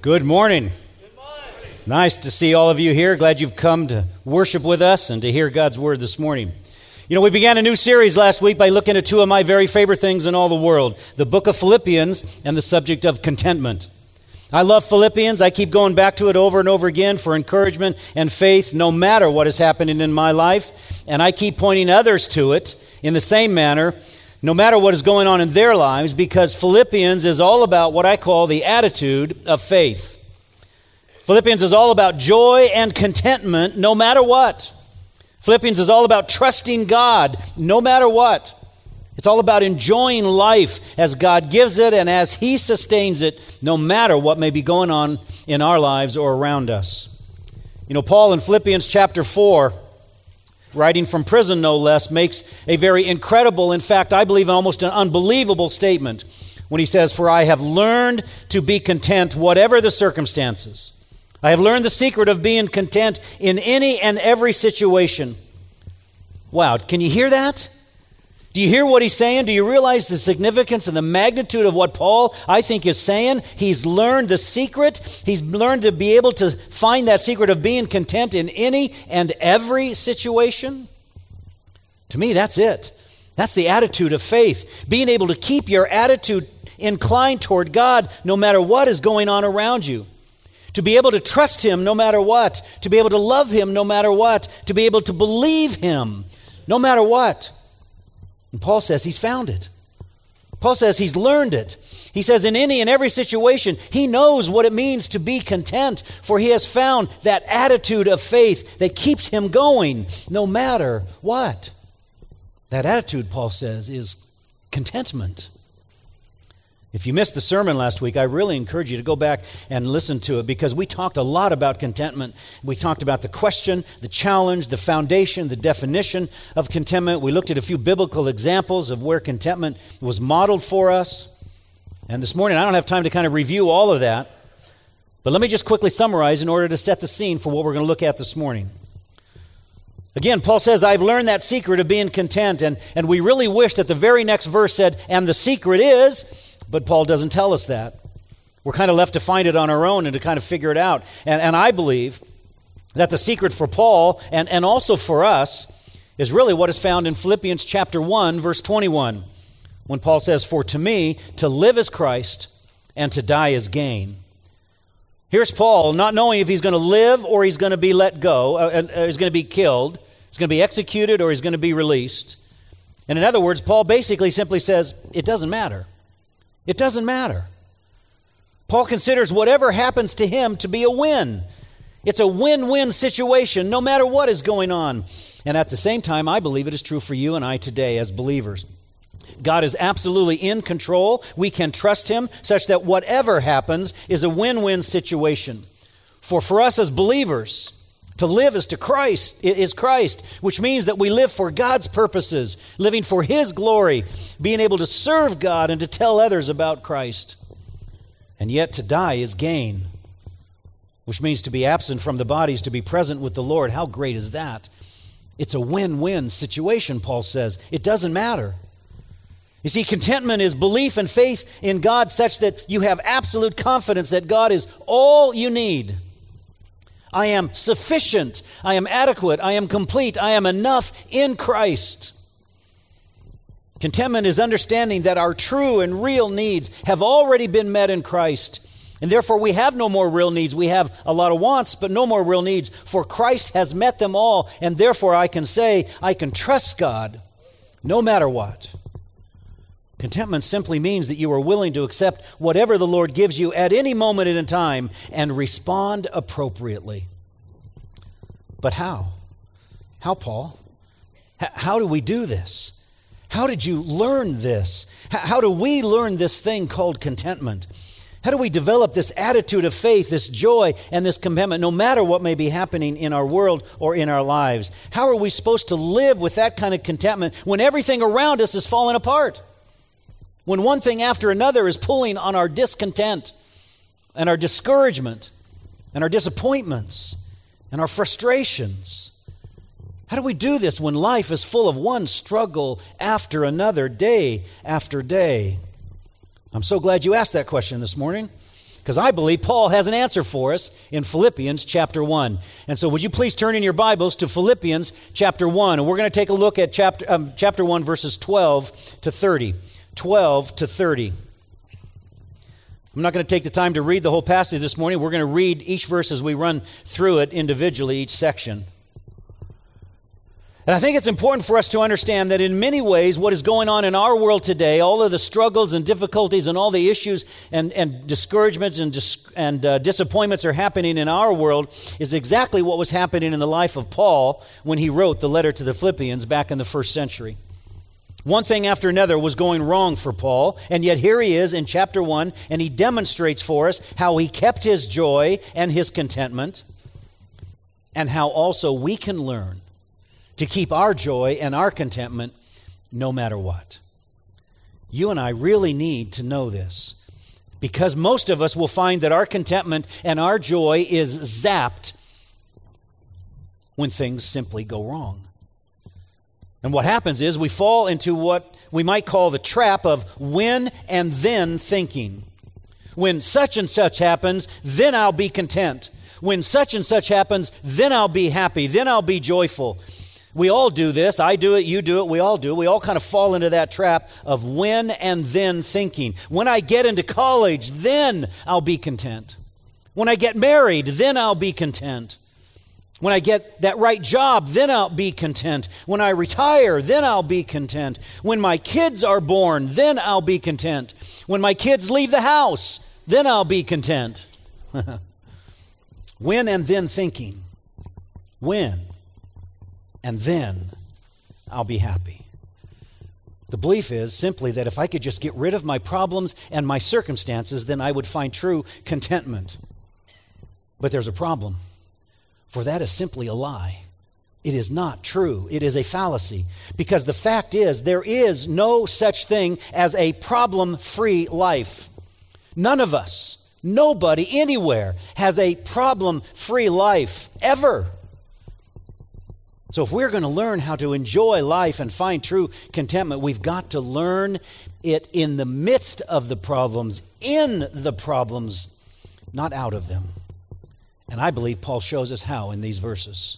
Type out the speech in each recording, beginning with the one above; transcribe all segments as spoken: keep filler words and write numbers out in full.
Good morning. Good morning. Nice to see all of you here. Glad you've come to worship with us and to hear God's Word this morning. You know, we began a new series last week by looking at two of my very favorite things in all the world, the book of Philippians and the subject of contentment. I love Philippians. I keep going back to it over and over again for encouragement and faith, no matter what is happening in my life. And I keep pointing others to it in the same manner, no matter what is going on in their lives, because Philippians is all about what I call the attitude of faith. Philippians is all about joy and contentment, no matter what. Philippians is all about trusting God, no matter what. It's all about enjoying life as God gives it and as He sustains it, no matter what may be going on in our lives or around us. You know, Paul in Philippians chapter four, writing from prison no less, makes a very incredible, in fact, I believe almost an unbelievable statement when he says, "For I have learned to be content whatever the circumstances. I have learned the secret of being content in any and every situation." Wow, can you hear that? Do you hear what he's saying? Do you realize the significance and the magnitude of what Paul, I think, is saying? He's learned the secret. He's learned to be able to find that secret of being content in any and every situation. To me, that's it. That's the attitude of faith. Being able to keep your attitude inclined toward God no matter what is going on around you. To be able to trust Him no matter what. To be able to love Him no matter what. To be able to believe Him no matter what. And Paul says he's found it. Paul says he's learned it. He says in any and every situation, he knows what it means to be content, for he has found that attitude of faith that keeps him going no matter what. That attitude, Paul says, is contentment. If you missed the sermon last week, I really encourage you to go back and listen to it, because we talked a lot about contentment. We talked about the question, the challenge, the foundation, the definition of contentment. We looked at a few biblical examples of where contentment was modeled for us. And this morning, I don't have time to kind of review all of that, but let me just quickly summarize in order to set the scene for what we're going to look at this morning. Again, Paul says, I've learned that secret of being content, and, and we really wish that the very next verse said, and the secret is... But Paul doesn't tell us that. We're kind of left to find it on our own and to kind of figure it out. And, and I believe that the secret for Paul and, and also for us is really what is found in Philippians chapter one, verse twenty-one, when Paul says, "For to me, to live is Christ, and to die is gain." Here's Paul, not knowing if he's going to live or he's going to be let go, uh, uh, he's going to be killed, he's going to be executed or he's going to be released. And in other words, Paul basically simply says, it doesn't matter. It doesn't matter. Paul considers whatever happens to him to be a win. It's a win-win situation, no matter what is going on. And at the same time, I believe it is true for you and I today as believers. God is absolutely in control. We can trust Him such that whatever happens is a win-win situation. For for us as believers, to live is to Christ, is Christ, which means that we live for God's purposes, living for His glory, being able to serve God and to tell others about Christ. And yet to die is gain, which means to be absent from the bodies, to be present with the Lord. How great is that? It's a win-win situation, Paul says. It doesn't matter. You see, contentment is belief and faith in God such that you have absolute confidence that God is all you need. I am sufficient, I am adequate, I am complete, I am enough in Christ. Contentment is understanding that our true and real needs have already been met in Christ. And therefore we have no more real needs. We have a lot of wants, but no more real needs. For Christ has met them all. And therefore I can say, I can trust God no matter what. Contentment simply means that you are willing to accept whatever the Lord gives you at any moment in time and respond appropriately. But how? How, Paul? H- how do we do this? How did you learn this? H- how do we learn this thing called contentment? How do we develop this attitude of faith, this joy, and this contentment, no matter what may be happening in our world or in our lives? How are we supposed to live with that kind of contentment when everything around us is falling apart? When one thing after another is pulling on our discontent and our discouragement and our disappointments and our frustrations. How do we do this when life is full of one struggle after another, day after day? I'm so glad you asked that question this morning. because I believe Paul has an answer for us in Philippians chapter one. And so would you please turn in your Bibles to Philippians chapter one, and we're going to take a look at chapter, um, chapter one, verses twelve to thirty. twelve to thirty. I'm not going to take the time to read the whole passage this morning. We're going to read each verse as we run through it individually, each section. And I think it's important for us to understand that in many ways what is going on in our world today, all of the struggles and difficulties and all the issues and, and discouragements and, dis- and uh, disappointments are happening in our world is exactly what was happening in the life of Paul when he wrote the letter to the Philippians back in the first century. One thing after another was going wrong for Paul, and yet here he is in chapter one, and he demonstrates for us how he kept his joy and his contentment, and how also we can learn to keep our joy and our contentment no matter what. You and I really need to know this, because most of us will find that our contentment and our joy is zapped when things simply go wrong. And what happens is we fall into what we might call the trap of when and then thinking. When such and such happens, then I'll be content. When such and such happens, then I'll be happy. Then I'll be joyful. We all do this. I do it. You do it. We all do it. We all kind of fall into that trap of when and then thinking. When I get into college, then I'll be content. When I get married, then I'll be content. When I get that right job, then I'll be content. When I retire, then I'll be content. When my kids are born, then I'll be content. When my kids leave the house, then I'll be content. When and then thinking. When and then I'll be happy. The belief is simply that if I could just get rid of my problems and my circumstances, then I would find true contentment. But there's a problem. For that is simply a lie. It is not true. It is a fallacy. Because the fact is, there is no such thing as a problem-free life. None of us, nobody, anywhere, has a problem-free life, ever. So if we're going to learn how to enjoy life and find true contentment, we've got to learn it in the midst of the problems, in the problems, not out of them. And I believe Paul shows us how in these verses.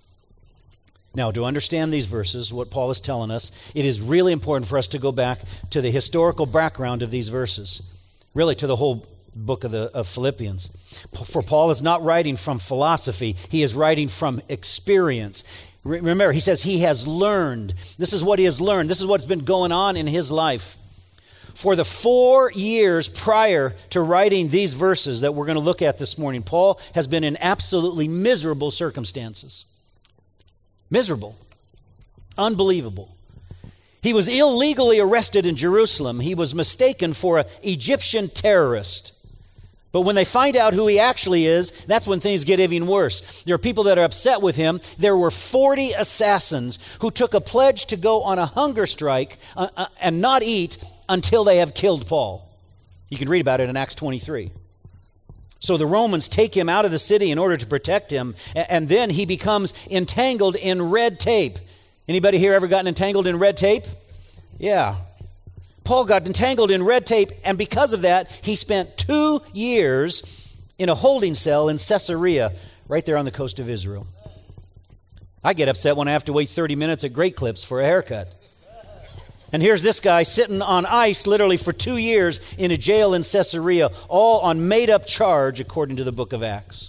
Now, to understand these verses, what Paul is telling us, it is really important for us to go back to the historical background of these verses, really to the whole book of, the, of Philippians. For Paul is not writing from philosophy, he is writing from experience. Remember, he says he has learned. This is what he has learned. This is what's been going on in his life. For the four years prior to writing these verses that we're going to look at this morning, Paul has been in absolutely miserable circumstances. Miserable. Unbelievable. He was illegally arrested in Jerusalem. He was mistaken for an Egyptian terrorist. But when they find out who he actually is, that's when things get even worse. There are people that are upset with him. There were forty assassins who took a pledge to go on a hunger strike uh, uh, and not eat until they have killed Paul. You can read about it in Acts twenty-three. So the Romans take him out of the city in order to protect him, and then he becomes entangled in red tape. Anybody here ever gotten entangled in red tape? Yeah. Paul got entangled in red tape, and because of that, he spent two years in a holding cell in Caesarea, right there on the coast of Israel. I get upset when I have to wait thirty minutes at Great Clips for a haircut. And here's this guy sitting on ice literally for two years in a jail in Caesarea, all on made-up charge according to the book of Acts.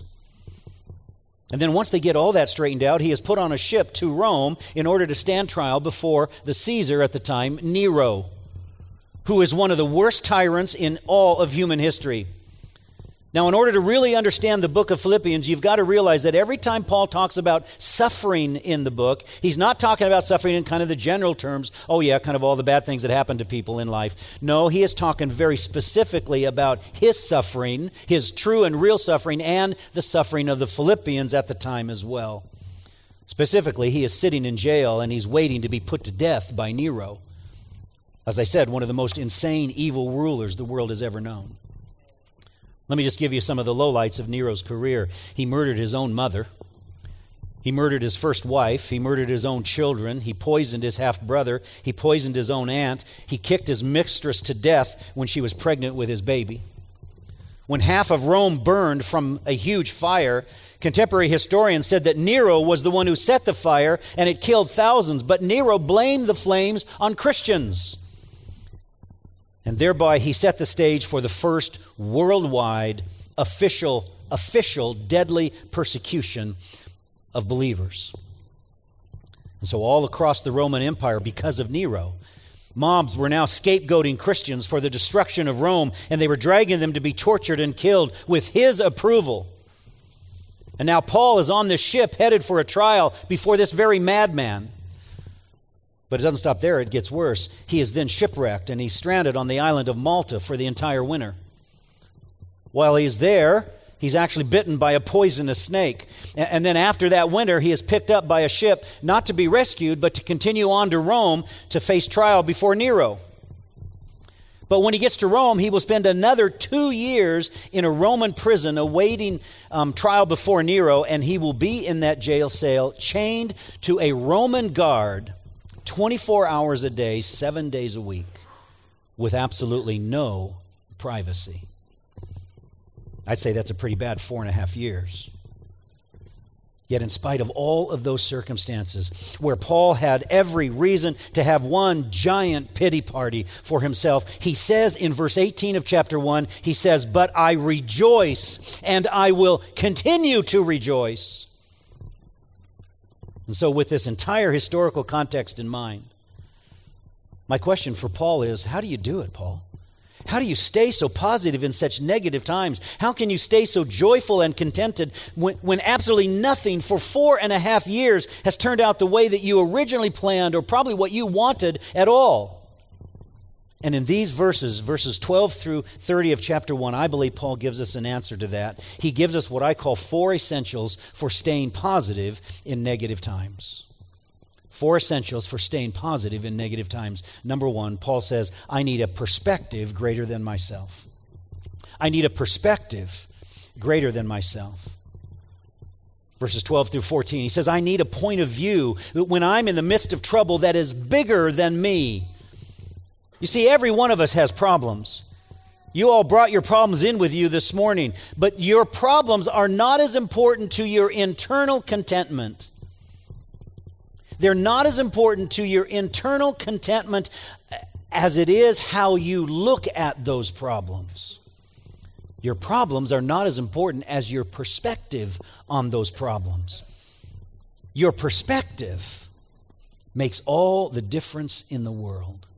And then once they get all that straightened out, he is put on a ship to Rome in order to stand trial before the Caesar at the time, Nero, who is one of the worst tyrants in all of human history. Now, in order to really understand the book of Philippians, you've got to realize that every time Paul talks about suffering in the book, he's not talking about suffering in kind of the general terms, oh yeah, kind of all the bad things that happen to people in life. No, he is talking very specifically about his suffering, his true and real suffering, and the suffering of the Philippians at the time as well. Specifically, he is sitting in jail and he's waiting to be put to death by Nero. As I said, one of the most insane, evil rulers the world has ever known. Let me just give you some of the lowlights of Nero's career. He murdered his own mother. He murdered his first wife. He murdered his own children. He poisoned his half-brother. He poisoned his own aunt. He kicked his mistress to death when she was pregnant with his baby. When half of Rome burned from a huge fire, contemporary historians said that Nero was the one who set the fire and it killed thousands, but Nero blamed the flames on Christians. And thereby he set the stage for the first worldwide official, official deadly persecution of believers. And so all across the Roman Empire, because of Nero, mobs were now scapegoating Christians for the destruction of Rome, and they were dragging them to be tortured and killed with his approval. And now Paul is on this ship headed for a trial before this very madman. But it doesn't stop there, it gets worse. He is then shipwrecked and he's stranded on the island of Malta for the entire winter. While he's there, he's actually bitten by a poisonous snake. And then after that winter, he is picked up by a ship, not to be rescued, but to continue on to Rome to face trial before Nero. But when he gets to Rome, he will spend another two years in a Roman prison awaiting um, trial before Nero, and he will be in that jail cell chained to a Roman guard twenty-four hours a day, seven days a week, with absolutely no privacy. I'd say that's a pretty bad four and a half years. Yet in spite of all of those circumstances, where Paul had every reason to have one giant pity party for himself, he says in verse eighteen of chapter one, he says, "But I rejoice, and I will continue to rejoice." And so with this entire historical context in mind, my question for Paul is, how do you do it, Paul? How do you stay so positive in such negative times? How can you stay so joyful and contented when, when absolutely nothing for four and a half years has turned out the way that you originally planned or probably what you wanted at all? And in these verses, verses twelve through thirty of chapter one, I believe Paul gives us an answer to that. He gives us what I call four essentials for staying positive in negative times. Four essentials for staying positive in negative times. Number one, Paul says, I need a perspective greater than myself. I need a perspective greater than myself. Verses twelve through fourteen, he says, I need a point of view when I'm in the midst of trouble that is bigger than me. You see, every one of us has problems. You all brought your problems in with you this morning, but your problems are not as important to your internal contentment. They're not as important to your internal contentment as it is how you look at those problems. Your problems are not as important as your perspective on those problems. Your perspective makes all the difference in the world.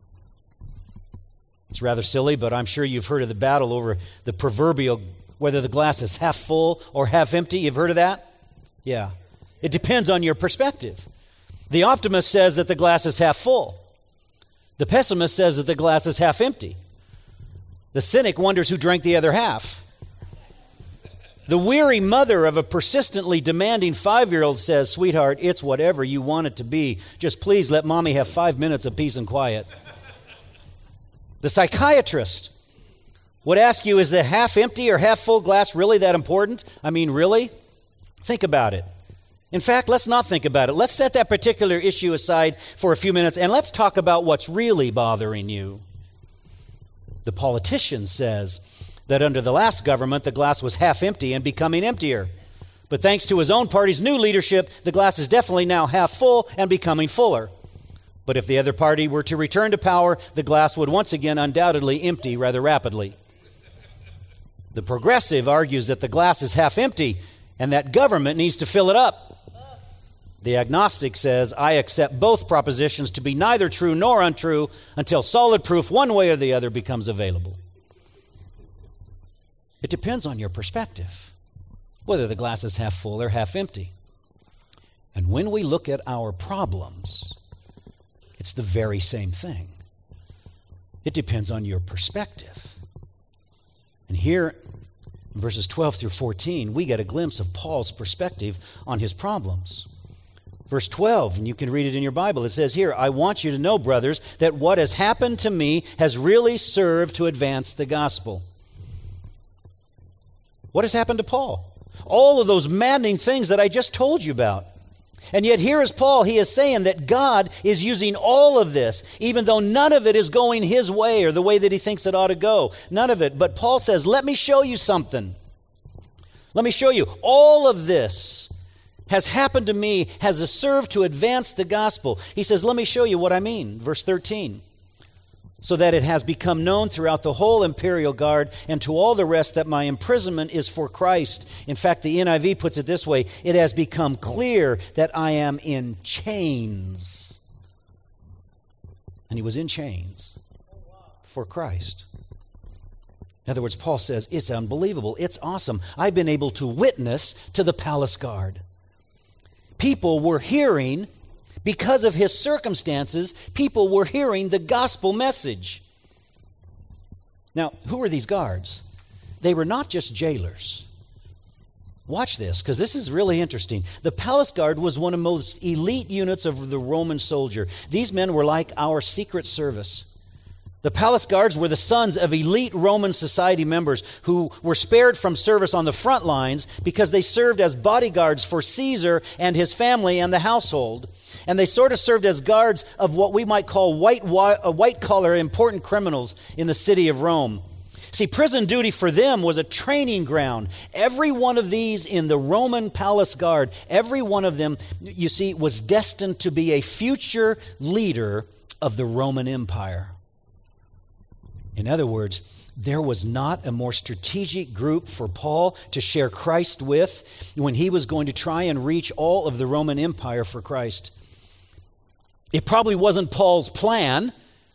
It's rather silly, but I'm sure you've heard of the battle over the proverbial, whether the glass is half full or half empty. You've heard of that? Yeah. It depends on your perspective. The optimist says that the glass is half full. The pessimist says that the glass is half empty. The cynic wonders who drank the other half. The weary mother of a persistently demanding five-year-old says, sweetheart, it's whatever you want it to be. Just please let mommy have five minutes of peace and quiet. The psychiatrist would ask you, is the half empty or half full glass really that important? I mean, really? Think about it. In fact, let's not think about it. Let's set that particular issue aside for a few minutes and let's talk about what's really bothering you. The politician says that under the last government, the glass was half empty and becoming emptier. But thanks to his own party's new leadership, the glass is definitely now half full and becoming fuller. But if the other party were to return to power, the glass would once again undoubtedly empty rather rapidly. The progressive argues that the glass is half empty and that government needs to fill it up. The agnostic says, I accept both propositions to be neither true nor untrue until solid proof one way or the other becomes available. It depends on your perspective, whether the glass is half full or half empty. And when we look at our problems, it's the very same thing. It depends on your perspective. And here, in verses twelve through fourteen, we get a glimpse of Paul's perspective on his problems. Verse twelve, and you can read it in your Bible, it says here, I want you to know, brothers, that what has happened to me has really served to advance the gospel. What has happened to Paul? All of those maddening things that I just told you about. And yet here is Paul. He is saying that God is using all of this, even though none of it is going his way or the way that he thinks it ought to go. None of it. But Paul says, let me show you something. Let me show you. All of this has happened to me, has served to advance the gospel. He says, let me show you what I mean. Verse thirteen. So that it has become known throughout the whole imperial guard and to all the rest that my imprisonment is for Christ. In fact, the N I V puts it this way, it has become clear that I am in chains. And he was in chains for Christ. In other words, Paul says, it's unbelievable, it's awesome. I've been able to witness to the palace guard. People were hearing. Because of his circumstances, people were hearing the gospel message. Now, who were these guards? They were not just jailers. Watch this, because this is really interesting. The palace guard was one of the most elite units of the Roman soldier. These men were like our secret service. The palace guards were the sons of elite Roman society members who were spared from service on the front lines because they served as bodyguards for Caesar and his family and the household. And they sort of served as guards of what we might call white, white collar important criminals in the city of Rome. See, prison duty for them was a training ground. Every one of these in the Roman palace guard, every one of them, you see, was destined to be a future leader of the Roman Empire. In other words, there was not a more strategic group for Paul to share Christ with when he was going to try and reach all of the Roman Empire for Christ. It probably wasn't Paul's plan,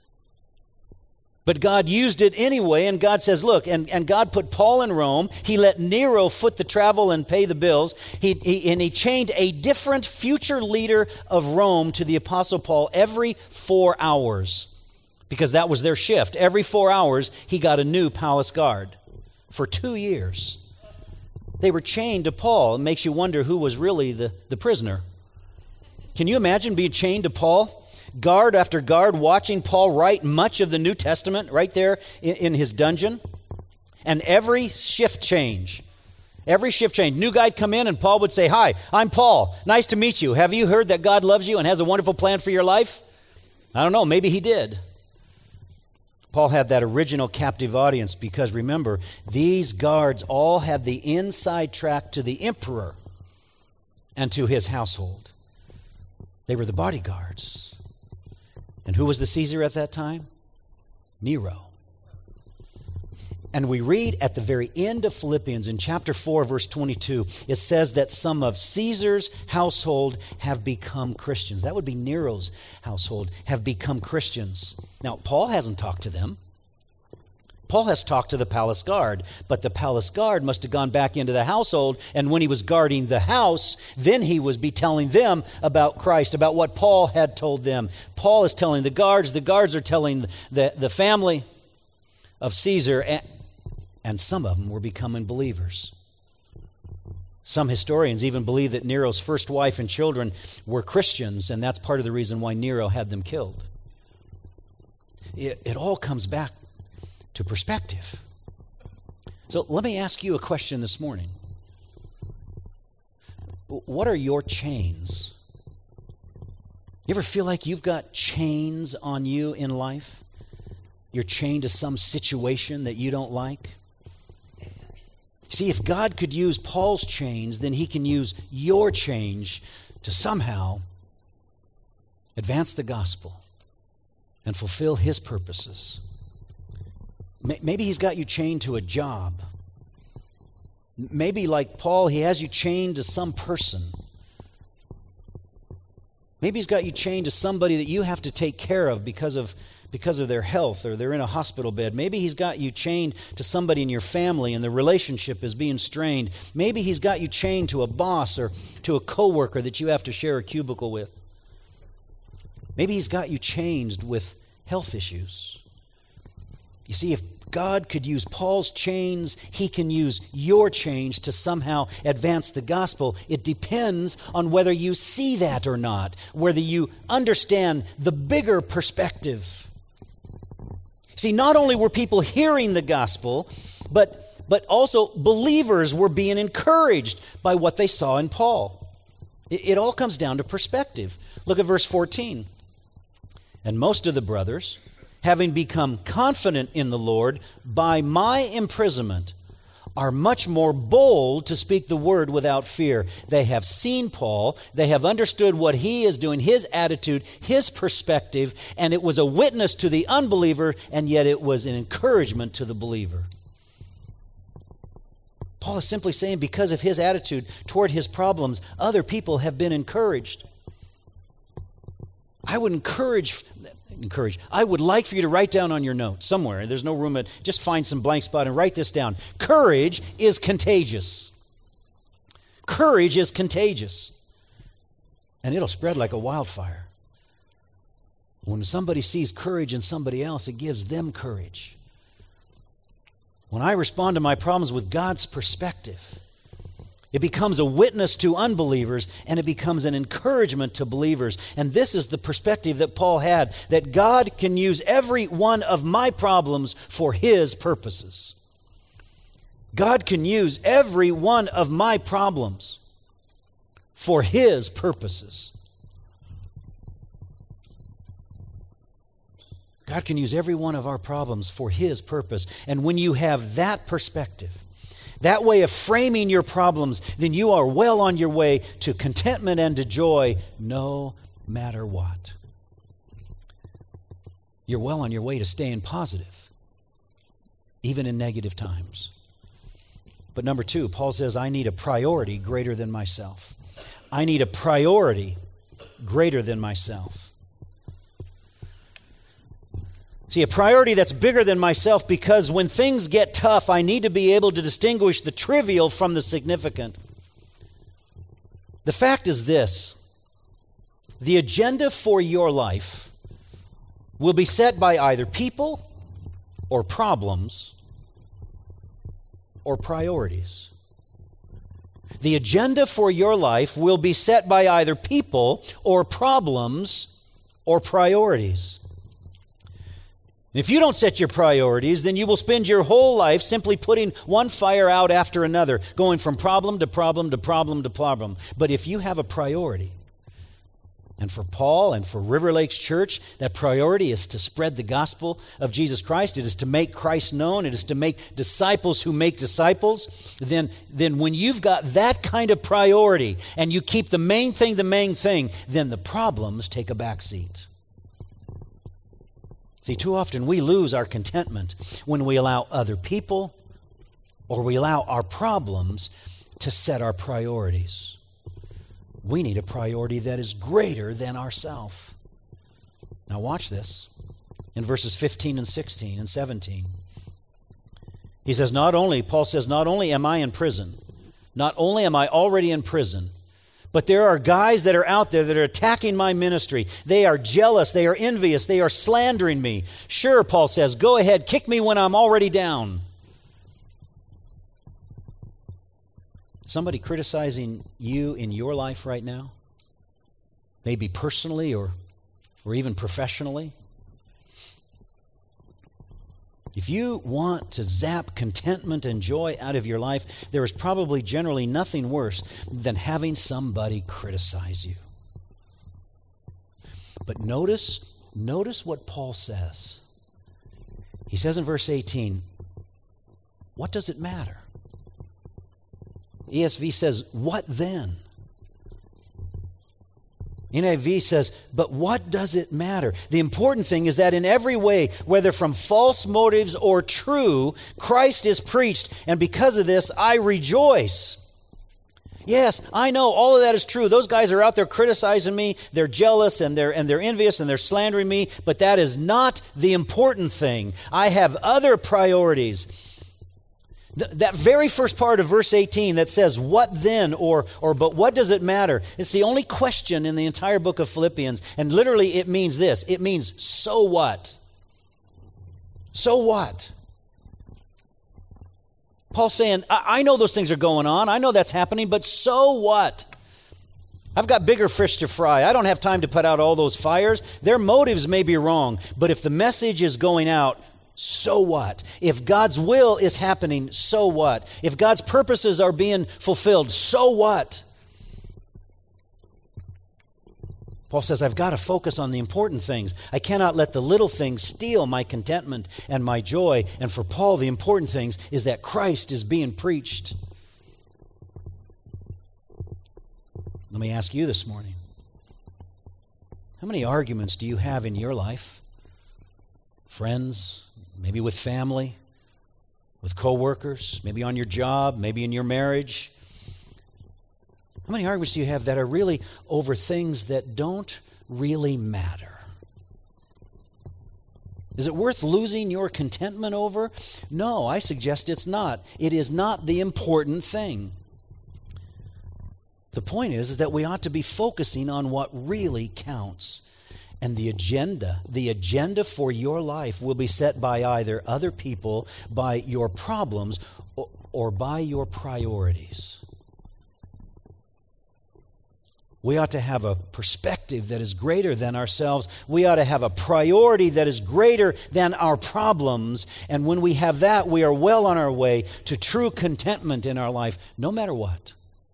but God used it anyway, and God says, look, and, and God put Paul in Rome. He let Nero foot the travel and pay the bills, he, he, and he chained a different future leader of Rome to the Apostle Paul every four hours. Because that was their shift. Every four hours, he got a new palace guard for two years. They were chained to Paul. It makes you wonder who was really the, the prisoner. Can you imagine being chained to Paul? Guard after guard watching Paul write much of the New Testament right there in, in his dungeon. And every shift change, every shift change, new guy'd come in and Paul would say, hi, I'm Paul. Nice to meet you. Have you heard that God loves you and has a wonderful plan for your life? I don't know. Maybe he did. Paul had that original captive audience because, remember, these guards all had the inside track to the emperor and to his household. They were the bodyguards. And who was the Caesar at that time? Nero. And we read at the very end of Philippians in chapter four, verse twenty-two, it says that some of Caesar's household have become Christians. That would be Nero's household, have become Christians. Now, Paul hasn't talked to them. Paul has talked to the palace guard, but the palace guard must have gone back into the household, and when he was guarding the house, then he was be telling them about Christ, about what Paul had told them. Paul is telling the guards, the guards are telling the, the family of Caesar, and, and some of them were becoming believers. Some historians even believe that Nero's first wife and children were Christians, and that's part of the reason why Nero had them killed. It, it all comes back to perspective. So let me ask you a question this morning. What are your chains? You ever feel like you've got chains on you in life? You're chained to some situation that you don't like? See, if God could use Paul's chains, then he can use your change to somehow advance the gospel and fulfill his purposes. Maybe he's got you chained to a job. Maybe like Paul, he has you chained to some person. Maybe he's got you chained to somebody that you have to take care of because of because of their health, or they're in a hospital bed. Maybe he's got you chained to somebody in your family and the relationship is being strained. Maybe he's got you chained to a boss or to a coworker that you have to share a cubicle with. Maybe he's got you chained with health issues. You see, if God could use Paul's chains, he can use your chains to somehow advance the gospel. It depends on whether you see that or not, whether you understand the bigger perspective. See, not only were people hearing the gospel, but, but also believers were being encouraged by what they saw in Paul. It, it all comes down to perspective. Look at verse fourteen. And most of the brothers, having become confident in the Lord by my imprisonment, are much more bold to speak the word without fear. They have seen Paul. They have understood what he is doing, his attitude, his perspective, and it was a witness to the unbeliever, and yet it was an encouragement to the believer. Paul is simply saying because of his attitude toward his problems, other people have been encouraged. I would encourage, encourage, I would like for you to write down on your notes somewhere, there's no room, at, just find some blank spot and write this down. Courage is contagious. Courage is contagious. And it'll spread like a wildfire. When somebody sees courage in somebody else, it gives them courage. When I respond to my problems with God's perspective, it becomes a witness to unbelievers, and it becomes an encouragement to believers. And this is the perspective that Paul had, that God can use every one of my problems for His purposes. God can use every one of my problems for His purposes. God can use every one of our problems for His purpose. And when you have that perspective, that way of framing your problems, then you are well on your way to contentment and to joy no matter what. You're well on your way to staying positive, even in negative times. But number two, Paul says, I need a priority greater than myself. I need a priority greater than myself. See, a priority that's bigger than myself, because when things get tough, I need to be able to distinguish the trivial from the significant. The fact is this: the agenda for your life will be set by either people or problems or priorities. The agenda for your life will be set by either people or problems or priorities. If you don't set your priorities, then you will spend your whole life simply putting one fire out after another, going from problem to problem to problem to problem. But if you have a priority, and for Paul and for River Lakes Church, that priority is to spread the gospel of Jesus Christ. It is to make Christ known. It is to make disciples who make disciples. Then, then when you've got that kind of priority and you keep the main thing the main thing, then the problems take a back seat. See, too often we lose our contentment when we allow other people or we allow our problems to set our priorities. We need a priority that is greater than ourselves. Now watch this. In verses fifteen and sixteen and seventeen. He says, not only, Paul says, not only am I in prison, not only am I already in prison, but there are guys that are out there that are attacking my ministry. They are jealous. They are envious. They are slandering me. Sure, Paul says, go ahead, kick me when I'm already down. Somebody criticizing you in your life right now? Maybe personally or, or even professionally? If you want to zap contentment and joy out of your life, there is probably generally nothing worse than having somebody criticize you. But notice, notice what Paul says. He says in verse eighteen, what does it matter? E S V says, what then? N I V says, but what does it matter? The important thing is that in every way, whether from false motives or true, Christ is preached, and because of this, I rejoice. Yes, I know all of that is true. Those guys are out there criticizing me. They're jealous and they're and they're envious and they're slandering me, but that is not the important thing. I have other priorities. That very first part of verse eighteen that says, what then, or, or but what does it matter? It's the only question in the entire book of Philippians. And literally it means this. It means, so what? So what? Paul's saying, I, I know those things are going on. I know that's happening, but so what? I've got bigger fish to fry. I don't have time to put out all those fires. Their motives may be wrong, but if the message is going out, so what? If God's will is happening, so what? If God's purposes are being fulfilled, so what? Paul says, I've got to focus on the important things. I cannot let the little things steal my contentment and my joy. And for Paul, the important things is that Christ is being preached. Let me ask you this morning, how many arguments do you have in your life? Friends, maybe with family, with coworkers, maybe on your job, maybe in your marriage. How many arguments do you have that are really over things that don't really matter? Is it worth losing your contentment over? No, I suggest it's not. It is not the important thing. The point is, is that we ought to be focusing on what really counts. And the agenda, the agenda for your life will be set by either other people, by your problems, or, or by your priorities. We ought to have a perspective that is greater than ourselves. We ought to have a priority that is greater than our problems. And when we have that, we are well on our way to true contentment in our life, no matter what.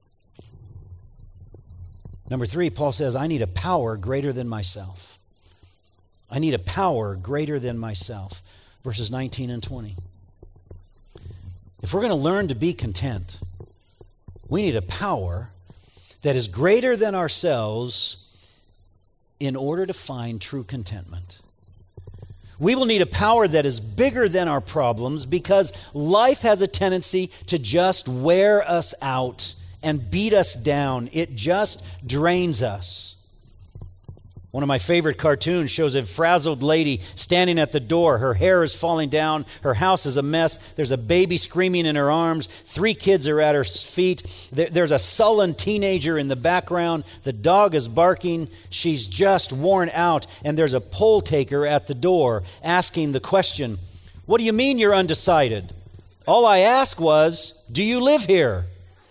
Number three, Paul says, I need a power greater than myself. I need a power greater than myself. Verses nineteen and twenty. If we're going to learn to be content, we need a power that is greater than ourselves in order to find true contentment. We will need a power that is bigger than our problems because life has a tendency to just wear us out and beat us down. It just drains us. One of my favorite cartoons shows a frazzled lady standing at the door. Her hair is falling down. Her house is a mess. There's a baby screaming in her arms. Three kids are at her feet. There's a sullen teenager in the background. The dog is barking. She's just worn out. And there's a poll taker at the door asking the question, what do you mean you're undecided? All I asked was, do you live here?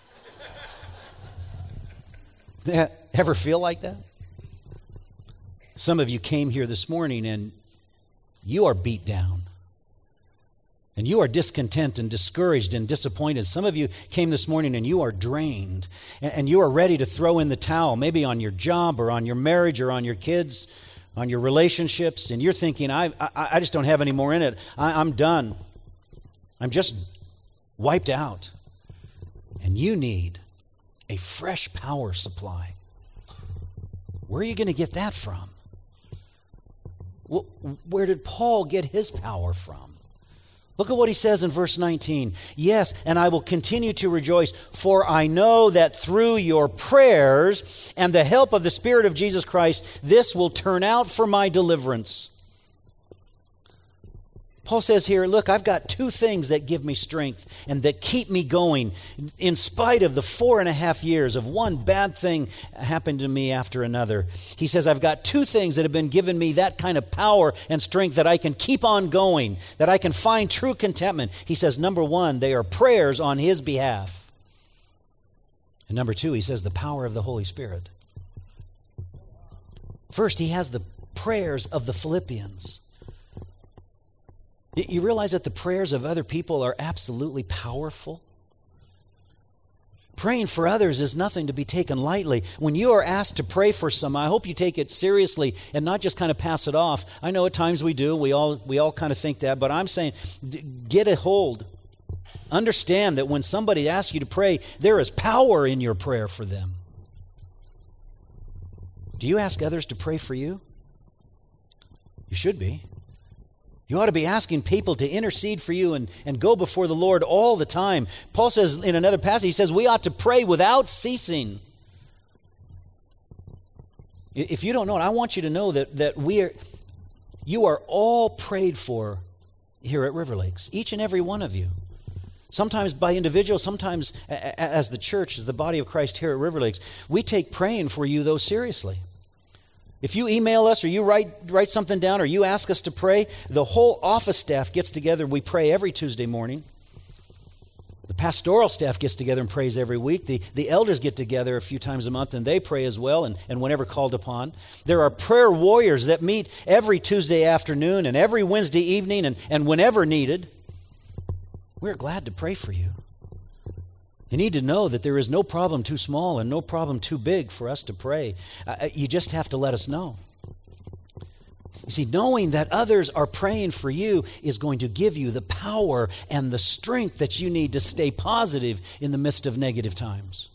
Ever feel like that? Some of you came here this morning and you are beat down. And you are discontent and discouraged and disappointed. Some of you came this morning and you are drained. And you are ready to throw in the towel, maybe on your job or on your marriage or on your kids, on your relationships. And you're thinking, I, I, I just don't have any more in it. I, I'm done. I'm just wiped out. And you need a fresh power supply. Where are you going to get that from? Well, where did Paul get his power from? Look at what he says in verse nineteen. Yes, and I will continue to rejoice, for I know that through your prayers and the help of the Spirit of Jesus Christ, this will turn out for my deliverance. Paul says here, look, I've got two things that give me strength and that keep me going in spite of the four and a half years of one bad thing happened to me after another. He says, I've got two things that have been given me that kind of power and strength that I can keep on going, that I can find true contentment. He says, number one, they are prayers on his behalf. And number two, he says, the power of the Holy Spirit. First, he has the prayers of the Philippians. You realize that the prayers of other people are absolutely powerful? Praying for others is nothing to be taken lightly. When you are asked to pray for someone, I hope you take it seriously and not just kind of pass it off. I know at times we do. We all we all kind of think that. But I'm saying, get a hold. Understand that when somebody asks you to pray, there is power in your prayer for them. Do you ask others to pray for you? You should be. You ought to be asking people to intercede for you and, and go before the Lord all the time. Paul says in another passage, he says, we ought to pray without ceasing. If you don't know it, I want you to know that, that we are, you are all prayed for here at River Lakes, each and every one of you. Sometimes by individual, sometimes as the church, as the body of Christ here at River Lakes. We take praying for you, though, seriously. If you email us or you write write something down or you ask us to pray, the whole office staff gets together. We pray every Tuesday morning. The pastoral staff gets together and prays every week. The, the elders get together a few times a month and they pray as well and, and whenever called upon. There are prayer warriors that meet every Tuesday afternoon and every Wednesday evening and, and whenever needed. We're glad to pray for you. You need to know that there is no problem too small and no problem too big for us to pray. Uh, you just have to let us know. You see, knowing that others are praying for you is going to give you the power and the strength that you need to stay positive in the midst of negative times.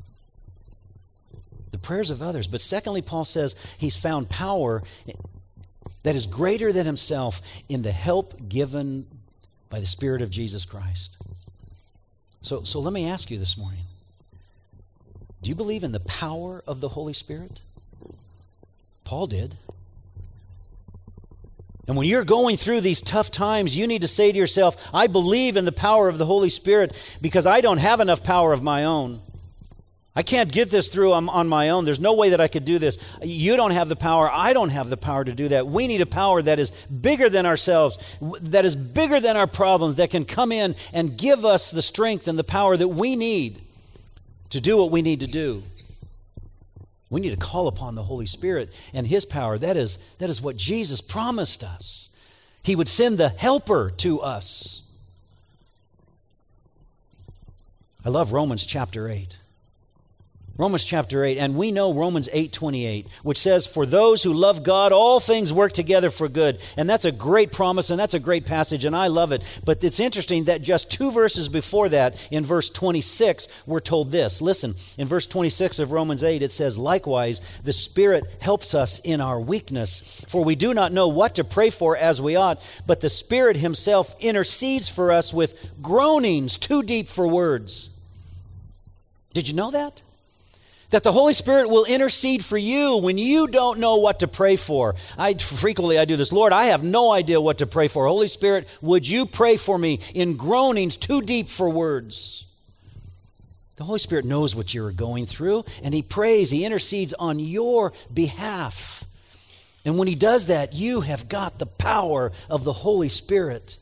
The prayers of others. But secondly, Paul says he's found power that is greater than himself in the help given by the Spirit of Jesus Christ. So, so let me ask you this morning, do you believe in the power of the Holy Spirit? Paul did. And when you're going through these tough times, you need to say to yourself, I believe in the power of the Holy Spirit because I don't have enough power of my own. I can't get this through on, on my own. There's no way that I could do this. You don't have the power. I don't have the power to do that. We need a power that is bigger than ourselves, that is bigger than our problems, that can come in and give us the strength and the power that we need to do what we need to do. We need to call upon the Holy Spirit and His power. That is, that is what Jesus promised us. He would send the helper to us. I love Romans chapter eight. Romans chapter eight, and we know Romans eight twenty-eight, which says, for those who love God, all things work together for good. And that's a great promise, and that's a great passage, and I love it. But it's interesting that just two verses before that, in verse twenty-six, we're told this. Listen, in verse twenty-six of Romans eight, it says, likewise, the Spirit helps us in our weakness, for we do not know what to pray for as we ought, but the Spirit Himself intercedes for us with groanings too deep for words. Did you know that? That the Holy Spirit will intercede for you when you don't know what to pray for. I frequently I do this. Lord, I have no idea what to pray for. Holy Spirit, would you pray for me in groanings too deep for words? The Holy Spirit knows what you're going through, and He prays, He intercedes on your behalf. And when He does that, you have got the power of the Holy Spirit.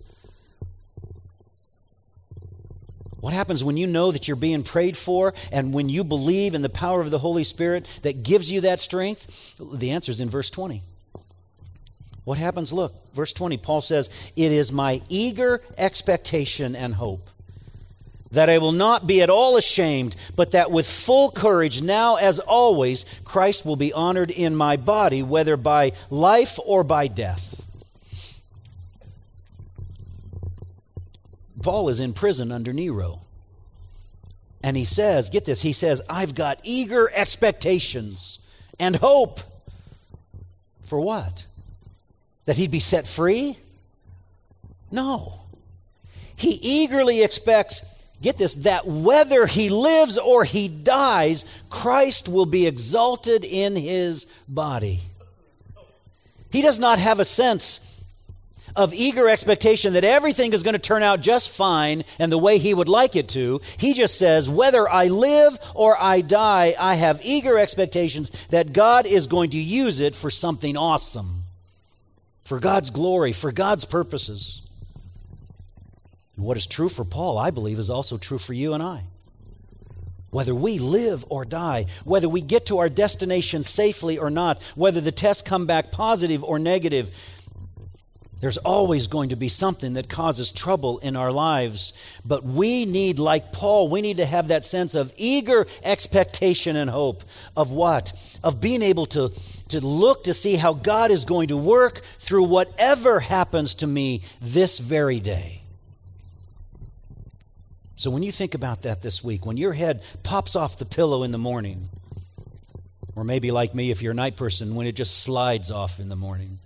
What happens when you know that you're being prayed for and when you believe in the power of the Holy Spirit that gives you that strength? The answer is in verse twenty. What happens? Look, verse twenty, Paul says, it is my eager expectation and hope that I will not be at all ashamed, but that with full courage, now as always, Christ will be honored in my body, whether by life or by death. Paul is in prison under Nero. And he says, get this, he says, I've got eager expectations and hope. For what? That he'd be set free? No. He eagerly expects, get this, that whether he lives or he dies, Christ will be exalted in his body. He does not have a sense of eager expectation that everything is going to turn out just fine and the way he would like it to. He just says, whether I live or I die, I have eager expectations that God is going to use it for something awesome, for God's glory, for God's purposes. And what is true for Paul, I believe, is also true for you and I. Whether we live or die, whether we get to our destination safely or not, whether the tests come back positive or negative, there's always going to be something that causes trouble in our lives. But we need, like Paul, we need to have that sense of eager expectation and hope. Of what? Of being able to, to look to see how God is going to work through whatever happens to me this very day. So when you think about that this week, when your head pops off the pillow in the morning, or maybe like me, if you're a night person, when it just slides off in the morning,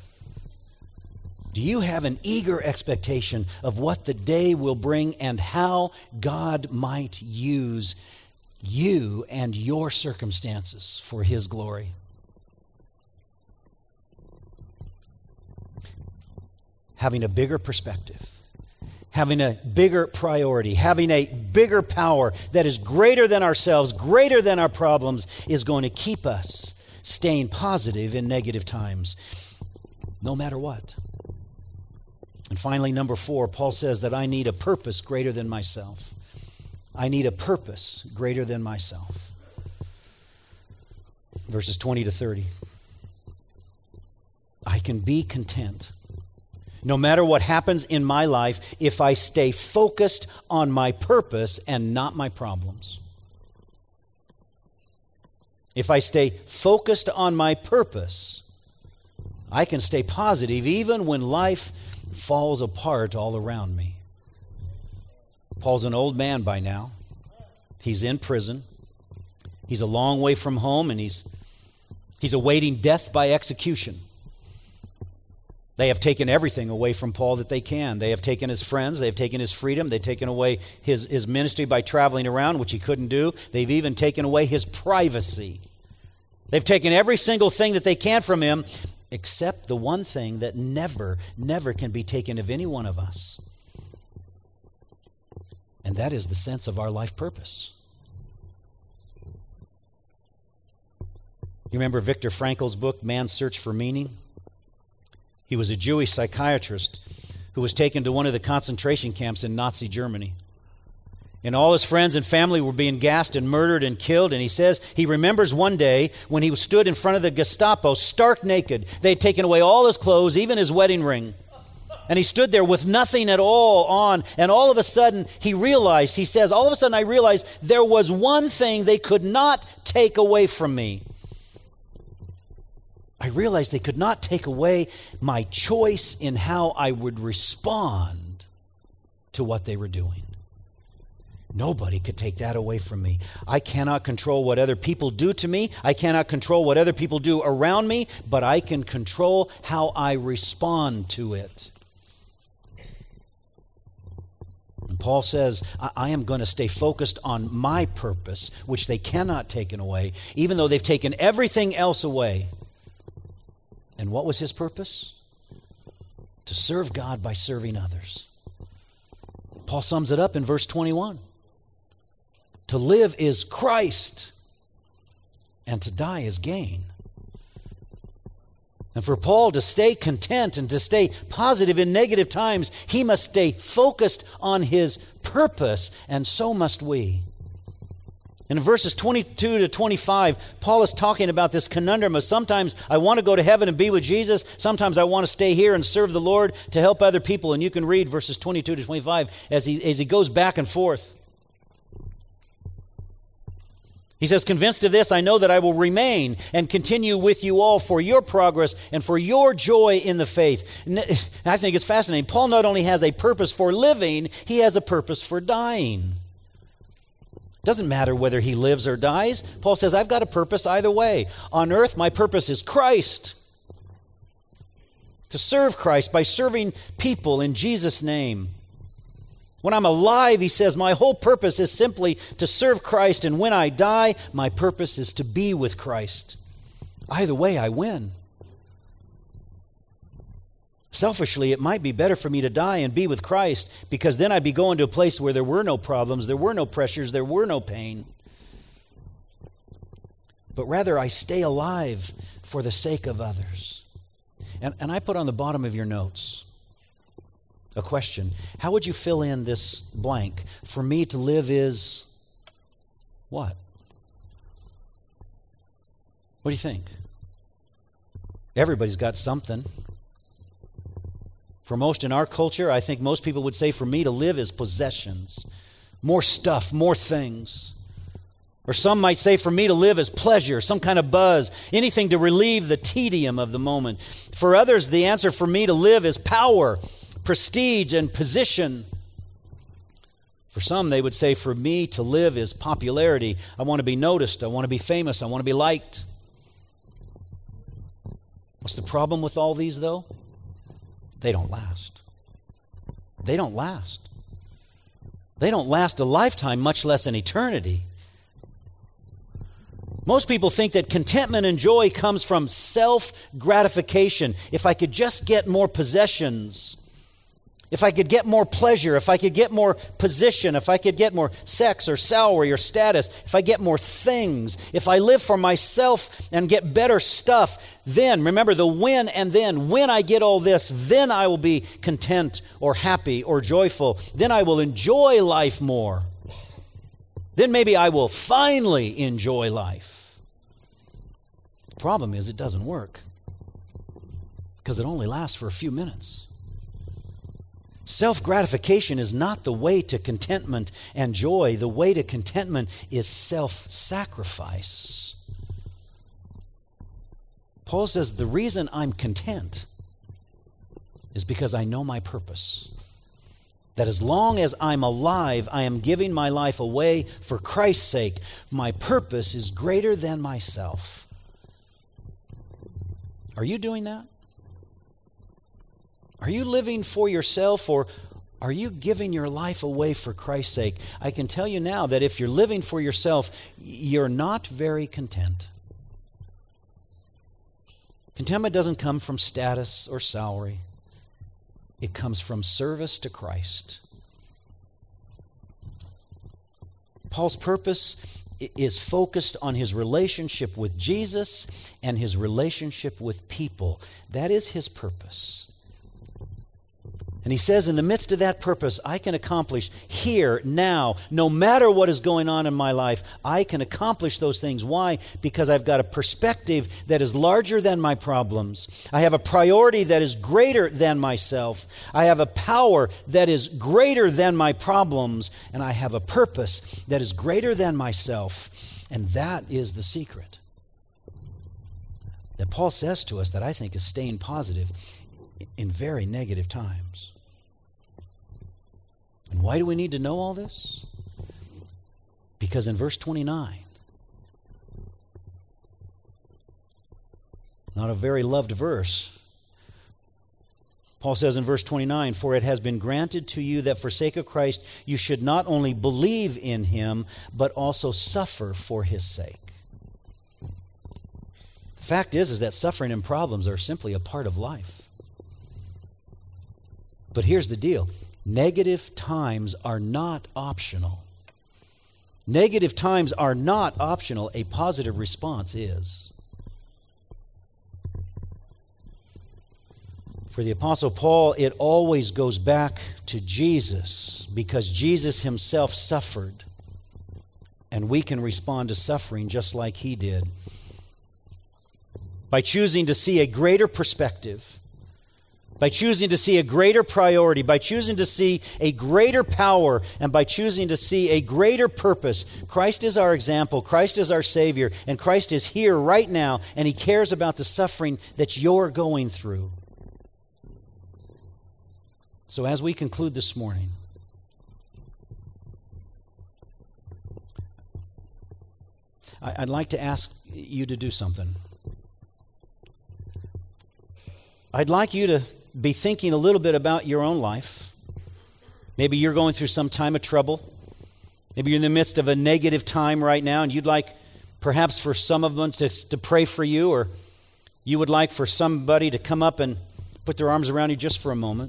do you have an eager expectation of what the day will bring and how God might use you and your circumstances for His glory? Having a bigger perspective, having a bigger priority, having a bigger power that is greater than ourselves, greater than our problems, is going to keep us staying positive in negative times, no matter what. And finally, number four, Paul says that I need a purpose greater than myself. I need a purpose greater than myself. Verses twenty to thirty. I can be content. no matter what happens in my life, if I stay focused on my purpose and not my problems. If I stay focused on my purpose, I can stay positive even when life falls apart all around me. Paul's an old man by now. He's in prison. He's a long way from home, and he's he's awaiting death by execution. They have taken everything away from Paul that they can. They have taken his friends. They have taken his freedom. They've taken away his, his ministry by traveling around, which he couldn't do. They've even taken away his privacy. They've taken every single thing that they can from him, except the one thing that never, never can be taken of any one of us. And that is the sense of our life purpose. You remember Viktor Frankl's book, Man's Search for Meaning? He was a Jewish psychiatrist who was taken to one of the concentration camps in Nazi Germany. And all his friends and family were being gassed and murdered and killed. And he says he remembers one day when he stood in front of the Gestapo, stark naked. They had taken away all his clothes, even his wedding ring. And he stood there with nothing at all on. And all of a sudden, he realized, he says, all of a sudden I realized there was one thing they could not take away from me. I realized they could not take away my choice in how I would respond to what they were doing. Nobody could take that away from me. I cannot control what other people do to me. I cannot control what other people do around me, but I can control how I respond to it. And Paul says, I, I am going to stay focused on my purpose, which they cannot take away, even though they've taken everything else away. And what was his purpose? To serve God by serving others. Paul sums it up in verse twenty-one. To live is Christ, and to die is gain. And for Paul to stay content and to stay positive in negative times, he must stay focused on his purpose, and so must we. And in verses twenty-two to twenty-five, Paul is talking about this conundrum of sometimes I want to go to heaven and be with Jesus, sometimes I want to stay here and serve the Lord to help other people. And you can read verses twenty-two to twenty-five as he, as he goes back and forth. He says, convinced of this, I know that I will remain and continue with you all for your progress and for your joy in the faith. And I think it's fascinating. Paul not only has a purpose for living, he has a purpose for dying. Doesn't matter whether he lives or dies. Paul says, I've got a purpose either way. On earth, my purpose is Christ. To serve Christ by serving people in Jesus' name. When I'm alive, he says, my whole purpose is simply to serve Christ. And when I die, my purpose is to be with Christ. Either way, I win. Selfishly, it might be better for me to die and be with Christ, because then I'd be going to a place where there were no problems, there were no pressures, there were no pain. But rather, I stay alive for the sake of others. And, and I put on the bottom of your notes a question. How would you fill in this blank? For me to live is what? What do you think? Everybody's got something. For most in our culture, I think most people would say for me to live is possessions. More stuff, more things. Or some might say for me to live is pleasure, some kind of buzz, anything to relieve the tedium of the moment. For others, the answer for me to live is power, prestige, and position. For some, they would say, for me to live is popularity. I want to be noticed. I want to be famous. I want to be liked. What's the problem with all these, though? They don't last. They don't last. They don't last a lifetime, much less an eternity. Most people think that contentment and joy comes from self-gratification. If I could just get more possessions, if I could get more pleasure, if I could get more position, if I could get more sex or salary or status, if I get more things, if I live for myself and get better stuff, then, remember the when and then, when I get all this, then I will be content or happy or joyful. Then I will enjoy life more. Then maybe I will finally enjoy life. The problem is it doesn't work because it only lasts for a few minutes. Self-gratification is not the way to contentment and joy. The way to contentment is self-sacrifice. Paul says, the reason I'm content is because I know my purpose. That as long as I'm alive, I am giving my life away for Christ's sake. My purpose is greater than myself. Are you doing that? Are you living for yourself, or are you giving your life away for Christ's sake? I can tell you now that if you're living for yourself, you're not very content. Contentment doesn't come from status or salary. It comes from service to Christ. Paul's purpose is focused on his relationship with Jesus and his relationship with people. That is his purpose. And he says, in the midst of that purpose, I can accomplish here, now, no matter what is going on in my life, I can accomplish those things. Why? Because I've got a perspective that is larger than my problems. I have a priority that is greater than myself. I have a power that is greater than my problems. And I have a purpose that is greater than myself. And that is the secret that Paul says to us that I think is staying positive in very negative times. And why do we need to know all this? Because in verse twenty-nine, not a very loved verse, Paul says in verse twenty-nine, "For it has been granted to you that for sake of Christ you should not only believe in him, but also suffer for his sake." The fact is, is that suffering and problems are simply a part of life. But here's the deal. Negative times are not optional. Negative times are not optional. A positive response is. For the Apostle Paul, it always goes back to Jesus, because Jesus himself suffered. And we can respond to suffering just like he did. By choosing to see a greater perspective, by choosing to see a greater priority, by choosing to see a greater power, and by choosing to see a greater purpose. Christ is our example, Christ is our Savior, and Christ is here right now, and he cares about the suffering that you're going through. So as we conclude this morning, I'd like to ask you to do something. I'd like you to be thinking a little bit about your own life. Maybe you're going through some time of trouble. Maybe you're in the midst of a negative time right now, and you'd like perhaps for some of them to, to pray for you, or you would like for somebody to come up and put their arms around you just for a moment.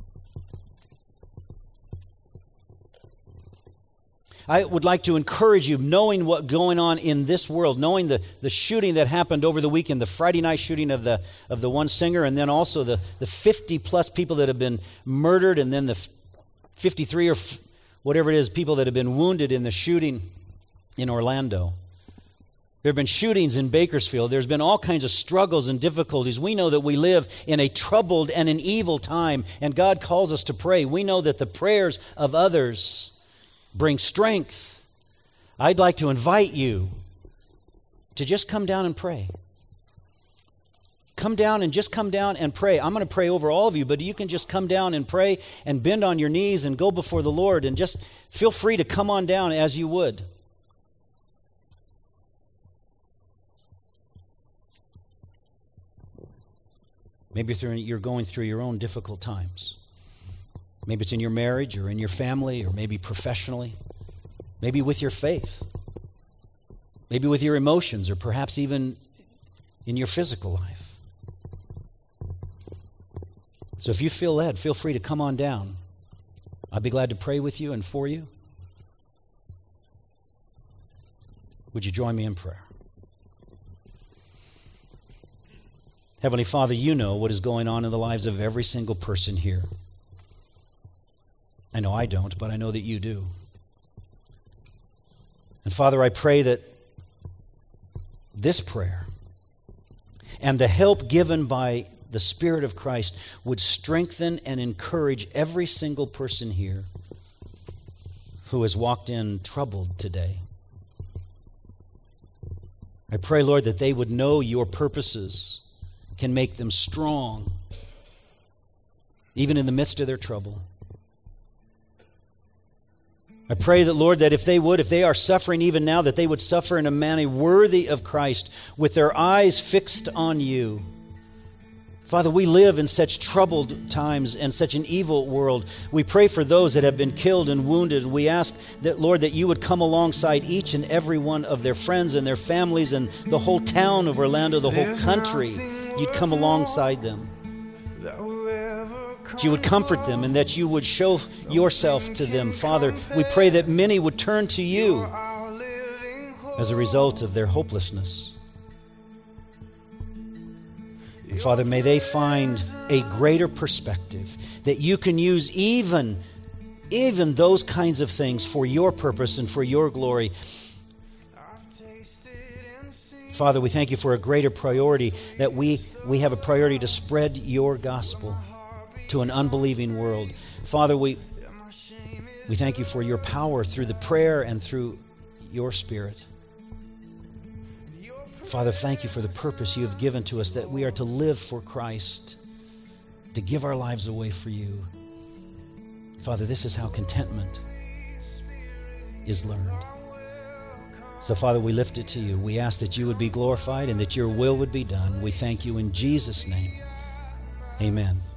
I would like to encourage you, knowing what's going on in this world, knowing the, the shooting that happened over the weekend, the Friday night shooting of the of the one singer, and then also the, the fifty-plus people that have been murdered, and then the fifty-three or f- whatever it is, people that have been wounded in the shooting in Orlando. There have been shootings in Bakersfield. There's been all kinds of struggles and difficulties. We know that we live in a troubled and an evil time, and God calls us to pray. We know that the prayers of others bring strength. I'd like to invite you to just come down and pray. Come down and just come down and pray. I'm going to pray over all of you, but you can just come down and pray and bend on your knees and go before the Lord, and just feel free to come on down as you would. Maybe you're going through your own difficult times. Maybe it's in your marriage or in your family or maybe professionally. Maybe with your faith. Maybe with your emotions or perhaps even in your physical life. So if you feel led, feel free to come on down. I'd be glad to pray with you and for you. Would you join me in prayer? Heavenly Father, you know what is going on in the lives of every single person here. I know I don't, but I know that you do. And Father, I pray that this prayer and the help given by the Spirit of Christ would strengthen and encourage every single person here who has walked in troubled today. I pray, Lord, that they would know your purposes can make them strong, even in the midst of their trouble. I pray that, Lord, that if they would, if they are suffering even now, that they would suffer in a manner worthy of Christ, with their eyes fixed on you. Father, we live in such troubled times and such an evil world. We pray for those that have been killed and wounded. We ask that, Lord, that you would come alongside each and every one of their friends and their families and the whole town of Orlando, the whole country. You'd come alongside them. That you would comfort them and that you would show yourself to them. Father, we pray that many would turn to you as a result of their hopelessness. And Father, may they find a greater perspective that you can use even, even those kinds of things for your purpose and for your glory. Father, we thank you for a greater priority, that we, we have a priority to spread your gospel to an unbelieving world. Father, we, we thank you for your power through the prayer and through your Spirit. Father, thank you for the purpose you have given to us, that we are to live for Christ, to give our lives away for you. Father, this is how contentment is learned. So, Father, we lift it to you. We ask that you would be glorified and that your will would be done. We thank you in Jesus' name. Amen.